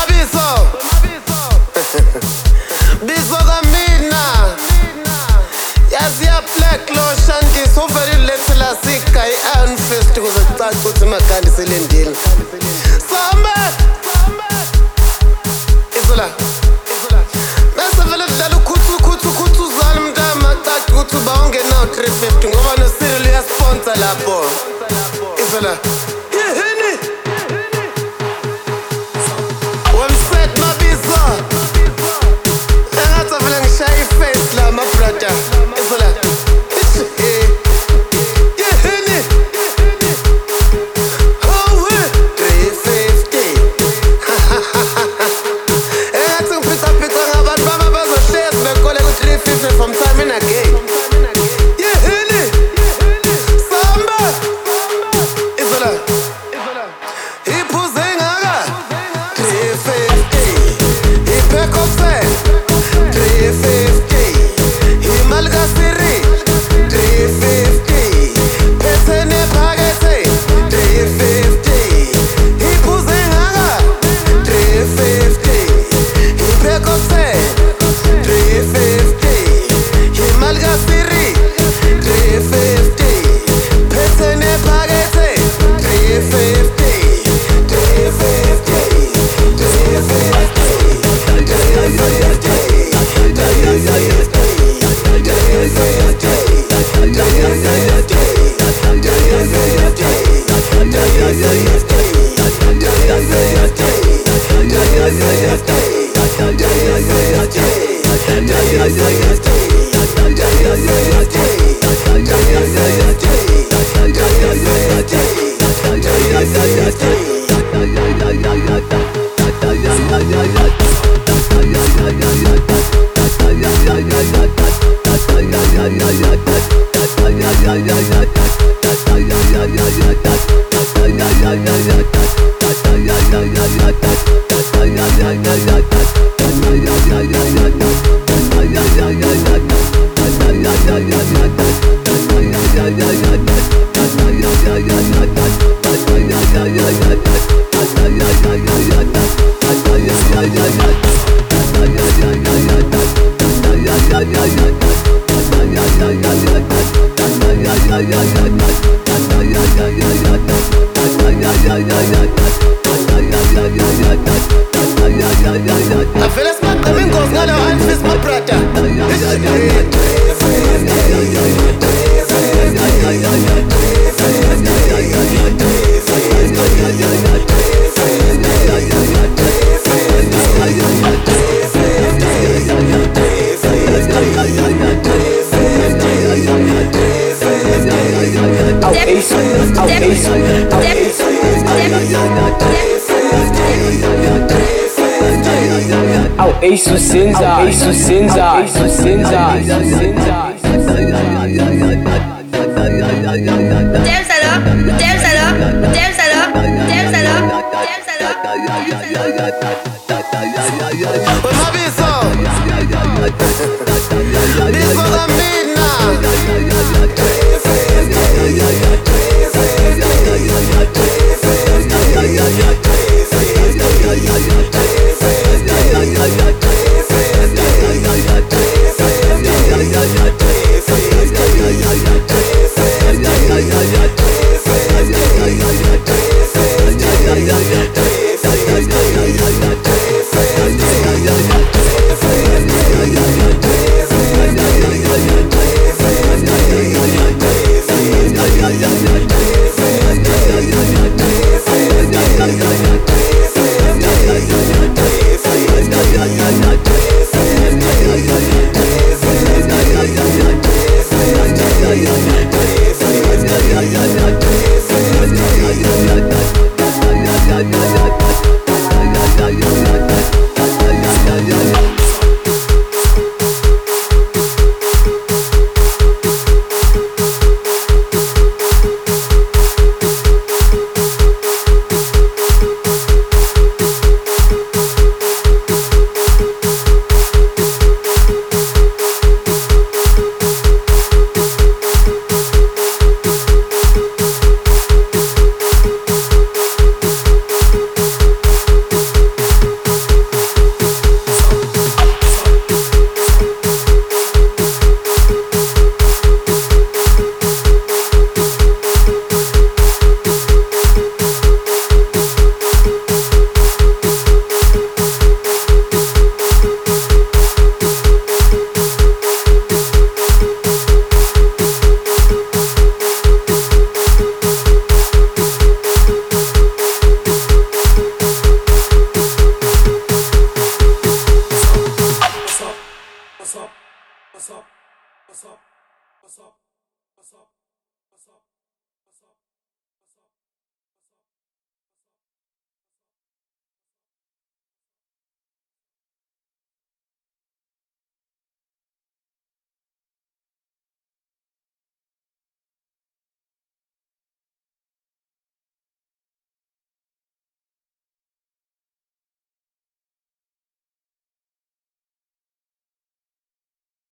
Bizo kamina yazi ya black lotion ndisuvele letsela sika i-iron fist kuze kucace ukuthi imakhandi selendile sambe izola bese vele kudlala ukhuthuzana mntama cace ukuthi uba ungenawo 350 ngoba noSiriel uyasponsor lapho izola yini wemset mabizo engathi vele ngishaya iface la my brother izola yini oh 350 engathi ngiphica ngabantu bama bazohlezi bekole ku-350 from time in again yini samba izola iphuze ingaka 350 iphekopse 350 imali kaSiri 350 phethene phakethe 350 iphuze ingaka 350 iphekopse 350 imali kaSiri 350 phethene phakethe 350 I feel a smack coming goes ngalo iron fist my brother Isso senza, isso senza, isso senza, isso senza. Dance alors, dance alors, dance alors, dance alors, dance alors. Bizo kamina Yeah. What's up? What's up? What's up?